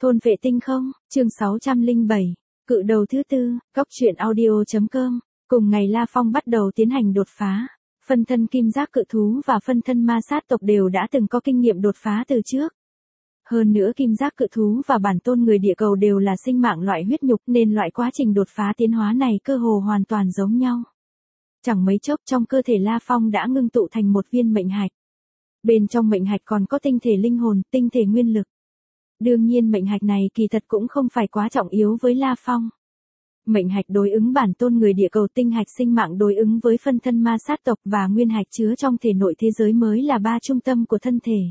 Thôn vệ tinh không, chương 607, cự đầu thứ tư, góc truyện audio.com. Cùng ngày La Phong bắt đầu tiến hành đột phá. Phân thân kim giác cự thú và phân thân ma sát tộc đều đã từng có kinh nghiệm đột phá từ trước. Hơn nữa kim giác cự thú và bản tôn người địa cầu đều là sinh mạng loại huyết nhục nên loại quá trình đột phá tiến hóa này cơ hồ hoàn toàn giống nhau. Chẳng mấy chốc trong cơ thể La Phong đã ngưng tụ thành một viên mệnh hạch. Bên trong mệnh hạch còn có tinh thể linh hồn, tinh thể nguyên lực. Đương nhiên mệnh hạch này kỳ thật cũng không phải quá trọng yếu với La Phong. Mệnh hạch đối ứng bản tôn người địa cầu, tinh hạch sinh mạng đối ứng với phân thân ma sát tộc và nguyên hạch chứa trong thể nội thế giới mới là ba trung tâm của thân thể.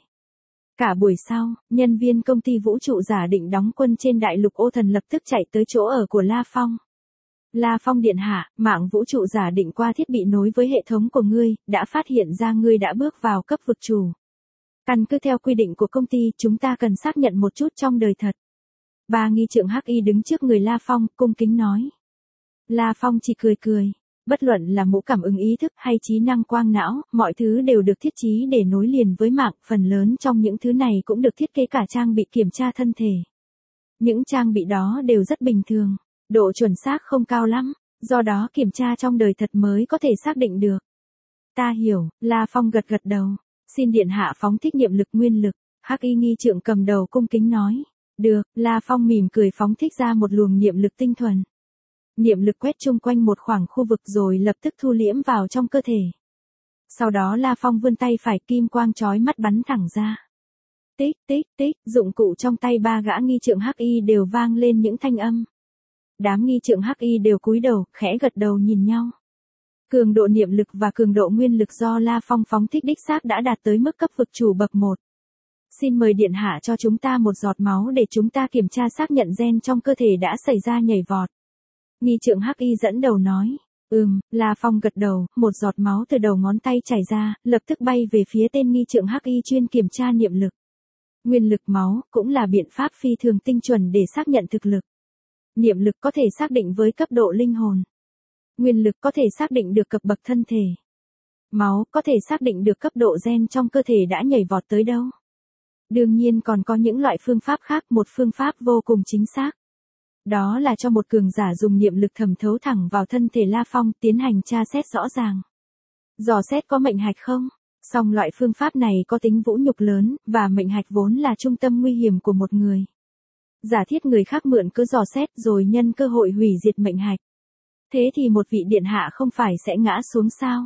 Cả buổi sau, nhân viên công ty vũ trụ giả định đóng quân trên đại lục Ô Thần lập tức chạy tới chỗ ở của La Phong. La Phong điện hạ, mạng vũ trụ giả định qua thiết bị nối với hệ thống của ngươi, đã phát hiện ra ngươi đã bước vào cấp vực chủ. Căn cứ theo quy định của công ty, chúng ta cần xác nhận một chút trong đời thật. Ba nghi trượng Hắc Y đứng trước người La Phong, cung kính nói. La Phong chỉ cười cười. Bất luận là mũ cảm ứng ý thức hay trí năng quang não, mọi thứ đều được thiết trí để nối liền với mạng, phần lớn trong những thứ này cũng được thiết kế cả trang bị kiểm tra thân thể. Những trang bị đó đều rất bình thường, độ chuẩn xác không cao lắm, do đó kiểm tra trong đời thật mới có thể xác định được. Ta hiểu, La Phong gật gật đầu, xin điện hạ phóng thích niệm lực nguyên lực, Hắc Y nghi trượng cầm đầu cung kính nói. Được, La Phong mỉm cười phóng thích ra một luồng niệm lực tinh thuần. Niệm lực quét chung quanh một khoảng khu vực rồi lập tức thu liễm vào trong cơ thể. Sau đó La Phong vươn tay phải, kim quang chói mắt bắn thẳng ra. Tích tích tích, dụng cụ trong tay ba gã nghi trượng Hắc Y đều vang lên những thanh âm. Đám nghi trượng Hắc Y đều cúi đầu, khẽ gật đầu nhìn nhau. Cường độ niệm lực và cường độ nguyên lực do La Phong phóng thích đích xác đã đạt tới mức cấp vực chủ bậc 1. Xin mời điện hạ cho chúng ta một giọt máu để chúng ta kiểm tra xác nhận gen trong cơ thể đã xảy ra nhảy vọt. Nghi trượng Hắc Y dẫn đầu nói. La Phong gật đầu, một giọt máu từ đầu ngón tay chảy ra, lập tức bay về phía tên nghi trượng Hắc Y chuyên kiểm tra niệm lực. Nguyên lực máu cũng là biện pháp phi thường tinh chuẩn để xác nhận thực lực. Niệm lực có thể xác định với cấp độ linh hồn. Nguyên lực có thể xác định được cấp bậc thân thể. Máu có thể xác định được cấp độ gen trong cơ thể đã nhảy vọt tới đâu. Đương nhiên còn có những loại phương pháp khác, một phương pháp vô cùng chính xác. Đó là cho một cường giả dùng niệm lực thẩm thấu thẳng vào thân thể La Phong, tiến hành tra xét rõ ràng. Dò xét có mệnh hạch không? Song loại phương pháp này có tính vũ nhục lớn, và mệnh hạch vốn là trung tâm nguy hiểm của một người. Giả thiết người khác mượn cứ dò xét rồi nhân cơ hội hủy diệt mệnh hạch. Thế thì một vị điện hạ không phải sẽ ngã xuống sao?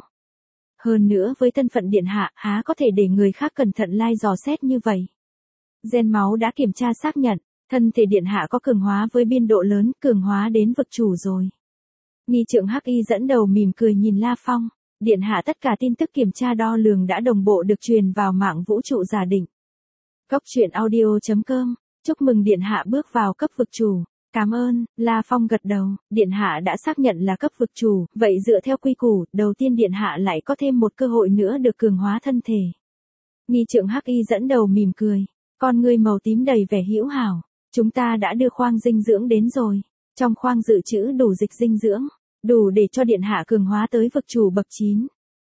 Hơn nữa với thân phận điện hạ, há có thể để người khác cẩn thận lai dò xét như vậy. Gen máu đã kiểm tra xác nhận, thân thể điện hạ có cường hóa với biên độ lớn, cường hóa đến vực chủ rồi. Nghi trượng Hắc Y dẫn đầu mỉm cười nhìn La Phong, điện hạ tất cả tin tức kiểm tra đo lường đã đồng bộ được truyền vào mạng vũ trụ giả định. Góc truyện audio.com, chúc mừng điện hạ bước vào cấp vực chủ. Cảm ơn, La Phong gật đầu, điện hạ đã xác nhận là cấp vực chủ, vậy dựa theo quy củ, đầu tiên điện hạ lại có thêm một cơ hội nữa được cường hóa thân thể. Nghi trượng Hắc Y dẫn đầu mỉm cười, con ngươi màu tím đầy vẻ hữu hảo, chúng ta đã đưa khoang dinh dưỡng đến rồi, trong khoang dự trữ đủ dịch dinh dưỡng, đủ để cho điện hạ cường hóa tới vực chủ bậc 9.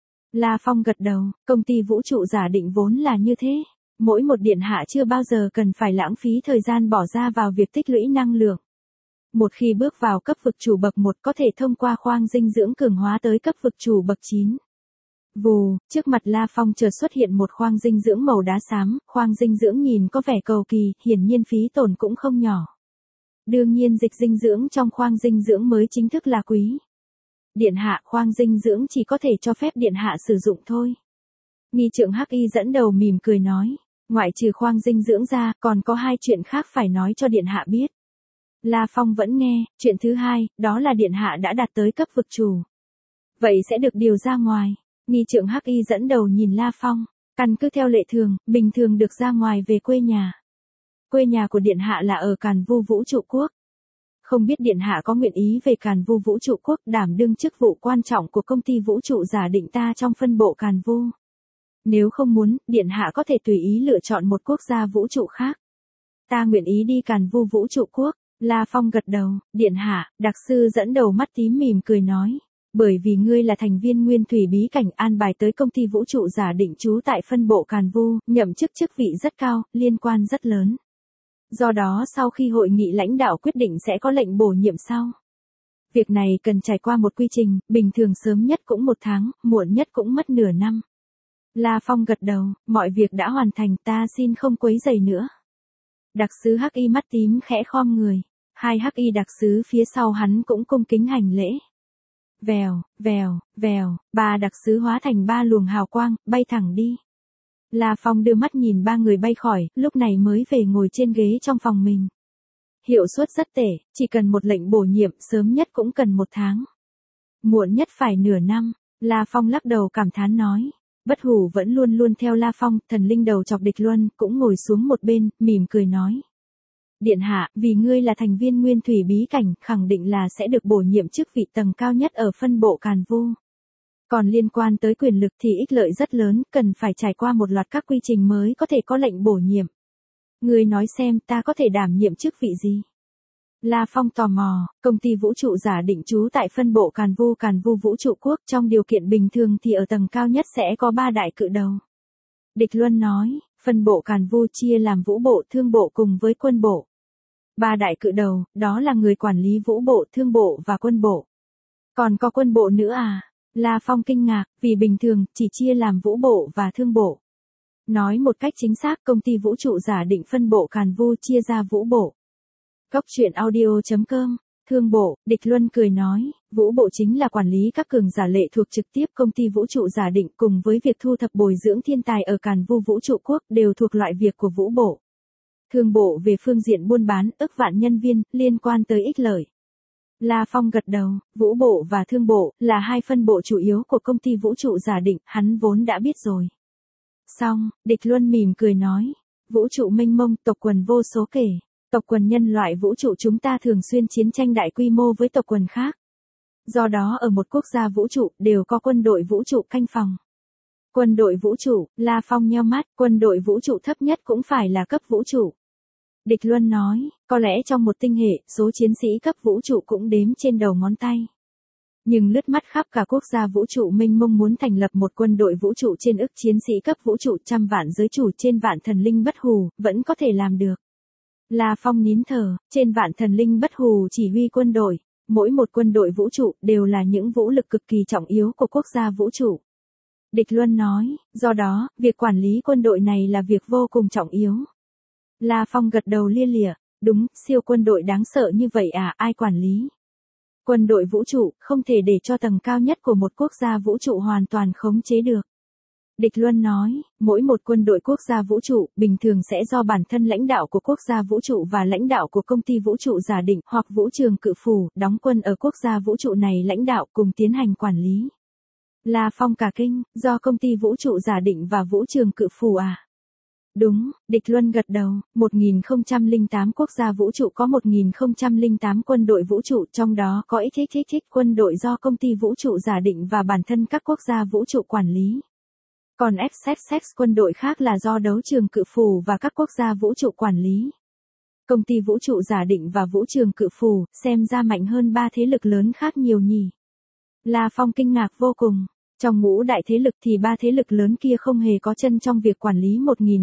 La Phong gật đầu, công ty vũ trụ giả định vốn là như thế. Mỗi một điện hạ chưa bao giờ cần phải lãng phí thời gian bỏ ra vào việc tích lũy năng lượng. Một khi bước vào cấp vực chủ bậc 1 có thể thông qua khoang dinh dưỡng cường hóa tới cấp vực chủ bậc 9. Vù, trước mặt La Phong chợt xuất hiện một khoang dinh dưỡng màu đá xám, khoang dinh dưỡng nhìn có vẻ cầu kỳ, hiển nhiên phí tổn cũng không nhỏ. Đương nhiên dịch dinh dưỡng trong khoang dinh dưỡng mới chính thức là quý. Điện hạ, khoang dinh dưỡng chỉ có thể cho phép điện hạ sử dụng thôi. Nghi trượng Hắc Y dẫn đầu mỉm cười nói, ngoại trừ khoang dinh dưỡng ra, còn có hai chuyện khác phải nói cho điện hạ biết. La Phong vẫn nghe, chuyện thứ hai, đó là điện hạ đã đạt tới cấp vực chủ. Vậy sẽ được điều ra ngoài. Nghi trượng Hắc Y dẫn đầu nhìn La Phong, căn cứ theo lệ thường, bình thường được ra ngoài về quê nhà. Quê nhà của điện hạ là ở Càn Vu Vũ Trụ Quốc. Không biết điện hạ có nguyện ý về Càn Vu Vũ Trụ Quốc đảm đương chức vụ quan trọng của công ty vũ trụ giả định ta trong phân bộ Càn Vu. Nếu không muốn, điện hạ có thể tùy ý lựa chọn một quốc gia vũ trụ khác. Ta nguyện ý đi Càn Vu Vũ Trụ Quốc. La Phong gật đầu, điện hạ, đặc sư dẫn đầu mắt tím mỉm cười nói. Bởi vì ngươi là thành viên nguyên thủy bí cảnh an bài tới công ty vũ trụ giả định trú tại phân bộ Càn Vu, nhậm chức chức vị rất cao, liên quan rất lớn. Do đó sau khi hội nghị lãnh đạo quyết định sẽ có lệnh bổ nhiệm sau. Việc này cần trải qua một quy trình, bình thường sớm nhất cũng 1 tháng, muộn nhất cũng mất nửa năm. La Phong gật đầu, mọi việc đã hoàn thành, ta xin không quấy rầy nữa. Đặc sứ Hắc Y mắt tím khẽ khom người, 2 Hắc Y đặc sứ phía sau hắn cũng cung kính hành lễ. Vèo, vèo, vèo, 3 đặc sứ hóa thành 3 luồng hào quang, bay thẳng đi. La Phong đưa mắt nhìn 3 người bay khỏi, lúc này mới về ngồi trên ghế trong phòng mình. Hiệu suất rất tệ, chỉ cần một lệnh bổ nhiệm, sớm nhất cũng cần 1 tháng. Muộn nhất phải nửa năm, La Phong lắc đầu cảm thán nói. Bất Hủ vẫn luôn luôn theo La Phong, thần linh đầu chọc Địch Luân, cũng ngồi xuống một bên, mỉm cười nói. Điện hạ, vì ngươi là thành viên nguyên thủy bí cảnh, khẳng định là sẽ được bổ nhiệm chức vị tầng cao nhất ở phân bộ Càn Vu. Còn liên quan tới quyền lực thì ích lợi rất lớn, cần phải trải qua một loạt các quy trình mới có thể có lệnh bổ nhiệm. Ngươi nói xem ta có thể đảm nhiệm chức vị gì? La Phong tò mò, công ty vũ trụ giả định trú tại phân bộ Càn Vu vũ trụ quốc, trong điều kiện bình thường thì ở tầng cao nhất sẽ có 3 đại cự đầu. Địch Luân nói, phân bộ Càn Vu chia làm vũ bộ, thương bộ cùng với quân bộ. 3 đại cự đầu, đó là người quản lý vũ bộ, thương bộ và quân bộ. Còn có quân bộ nữa à? La Phong kinh ngạc, vì bình thường chỉ chia làm vũ bộ và thương bộ. Nói một cách chính xác, công ty vũ trụ giả định phân bộ Càn Vu chia ra vũ bộ. Góc truyện audio.com, thương bộ, Địch Luân cười nói, vũ bộ chính là quản lý các cường giả lệ thuộc trực tiếp công ty vũ trụ giả định cùng với việc thu thập bồi dưỡng thiên tài ở Càn Vu vũ trụ quốc đều thuộc loại việc của vũ bộ. Thương bộ về phương diện buôn bán, ức vạn nhân viên, liên quan tới ích lợi. La Phong gật đầu, vũ bộ và thương bộ là 2 phân bộ chủ yếu của công ty vũ trụ giả định, hắn vốn đã biết rồi. Xong, Địch Luân mỉm cười nói, vũ trụ mênh mông, tộc quần vô số kể. Tộc quần nhân loại vũ trụ chúng ta thường xuyên chiến tranh đại quy mô với tộc quần khác. Do đó ở một quốc gia vũ trụ đều có quân đội vũ trụ canh phòng. Quân đội vũ trụ, La Phong nheo mắt, quân đội vũ trụ thấp nhất cũng phải là cấp vũ trụ. Địch Luân nói, có lẽ trong một tinh hệ, số chiến sĩ cấp vũ trụ cũng đếm trên đầu ngón tay. Nhưng lướt mắt khắp cả quốc gia vũ trụ mênh mông muốn thành lập một quân đội vũ trụ trên ức chiến sĩ cấp vũ trụ, 100 vạn giới chủ trên vạn thần linh Bất Hủ, vẫn có thể làm được. La Phong nín thở, trên vạn thần linh Bất Hủ chỉ huy quân đội, mỗi một quân đội vũ trụ đều là những vũ lực cực kỳ trọng yếu của quốc gia vũ trụ. Địch Luân nói, do đó, việc quản lý quân đội này là việc vô cùng trọng yếu. La Phong gật đầu lia lịa, đúng, siêu quân đội đáng sợ như vậy à, ai quản lý? Quân đội vũ trụ, không thể để cho tầng cao nhất của một quốc gia vũ trụ hoàn toàn khống chế được. Địch Luân nói, mỗi một quân đội quốc gia vũ trụ, bình thường sẽ do bản thân lãnh đạo của quốc gia vũ trụ và lãnh đạo của công ty vũ trụ giả định hoặc vũ trường cự phù, đóng quân ở quốc gia vũ trụ này lãnh đạo cùng tiến hành quản lý. La Phong cả kinh, do công ty vũ trụ giả định và vũ trường cự phù à? Đúng, Địch Luân gật đầu, 1008 quốc gia vũ trụ có 1008 quân đội vũ trụ, trong đó có XXX quân đội do công ty vũ trụ giả định và bản thân các quốc gia vũ trụ quản lý. Còn XXX quân đội khác là do đấu trường cự phù và các quốc gia vũ trụ quản lý. Công ty vũ trụ giả định và vũ trường cự phù, xem ra mạnh hơn 3 thế lực lớn khác nhiều nhỉ. La Phong kinh ngạc vô cùng. Trong ngũ đại thế lực thì 3 thế lực lớn kia không hề có chân trong việc quản lý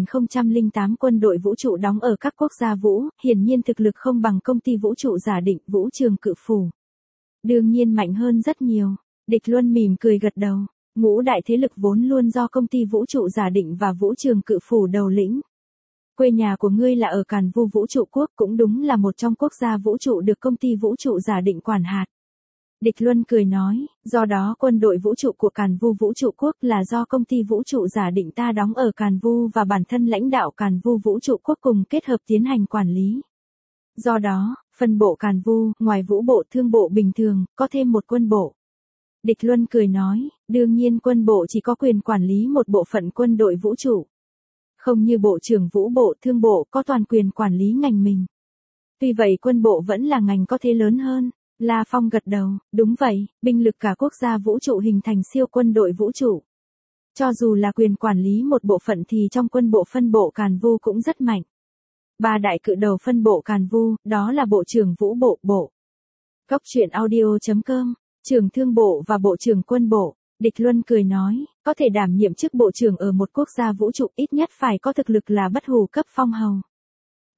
1008 quân đội vũ trụ đóng ở các quốc gia vũ, hiển nhiên thực lực không bằng công ty vũ trụ giả định, vũ trường cự phù. Đương nhiên mạnh hơn rất nhiều. Địch Luân mỉm cười gật đầu. Ngũ đại thế lực vốn luôn do công ty vũ trụ giả định và vũ trường cự phù đầu lĩnh. Quê nhà của ngươi là ở Càn Vu vũ trụ quốc, cũng đúng là một trong quốc gia vũ trụ được công ty vũ trụ giả định quản hạt. Địch Luân cười nói, do đó quân đội vũ trụ của Càn Vu vũ trụ quốc là do công ty vũ trụ giả định ta đóng ở Càn Vu và bản thân lãnh đạo Càn Vu vũ trụ quốc cùng kết hợp tiến hành quản lý. Do đó, phân bộ Càn Vu, ngoài vũ bộ thương bộ bình thường, có thêm một quân bộ. Địch Luân cười nói, đương nhiên quân bộ chỉ có quyền quản lý một bộ phận quân đội vũ trụ. Không như bộ trưởng vũ bộ thương bộ có toàn quyền quản lý ngành mình. Tuy vậy quân bộ vẫn là ngành có thế lớn hơn. La Phong gật đầu, đúng vậy, binh lực cả quốc gia vũ trụ hình thành siêu quân đội vũ trụ. Cho dù là quyền quản lý một bộ phận thì trong quân bộ phân bộ Càn Vu cũng rất mạnh. 3 đại cự đầu phân bộ Càn Vu, đó là bộ trưởng vũ bộ, bộ. Góc truyện audio.com, trưởng thương bộ và bộ trưởng quân bộ. Địch Luân cười nói, có thể đảm nhiệm chức bộ trưởng ở một quốc gia vũ trụ ít nhất phải có thực lực là Bất Hủ cấp phong hầu.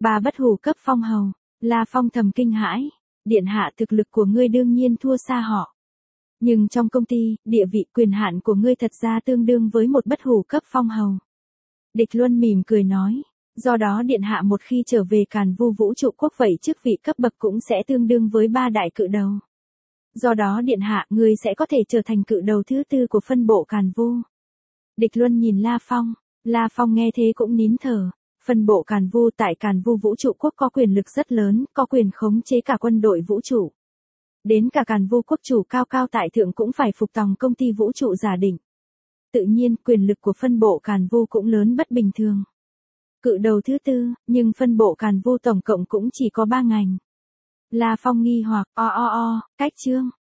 Ba bất hủ cấp phong hầu. La Phong thầm kinh hãi. Điện hạ thực lực của ngươi đương nhiên thua xa họ. Nhưng trong công ty, địa vị quyền hạn của ngươi thật ra tương đương với một bất hủ cấp phong hầu. Địch Luân mỉm cười nói. Do đó điện hạ một khi trở về Càn Vu vũ trụ quốc vậy chức vị cấp bậc cũng sẽ tương đương với ba đại cự đầu. Do đó điện hạ ngươi sẽ có thể trở thành cự đầu thứ tư của phân bộ Càn Vu. Địch Luân nhìn La Phong. La Phong nghe thế cũng nín thở. Phân bộ Càn Vu tại Càn Vu vũ trụ quốc có quyền lực rất lớn, có quyền khống chế cả quân đội vũ trụ. Đến cả Càn Vu quốc chủ cao cao tại thượng cũng phải phục tòng công ty vũ trụ giả định. Tự nhiên quyền lực của phân bộ Càn Vu cũng lớn bất bình thường. Cự đầu thứ tư, nhưng phân bộ Càn Vu tổng cộng cũng chỉ có 3 ngành. La Phong nghi hoặc, cách chương.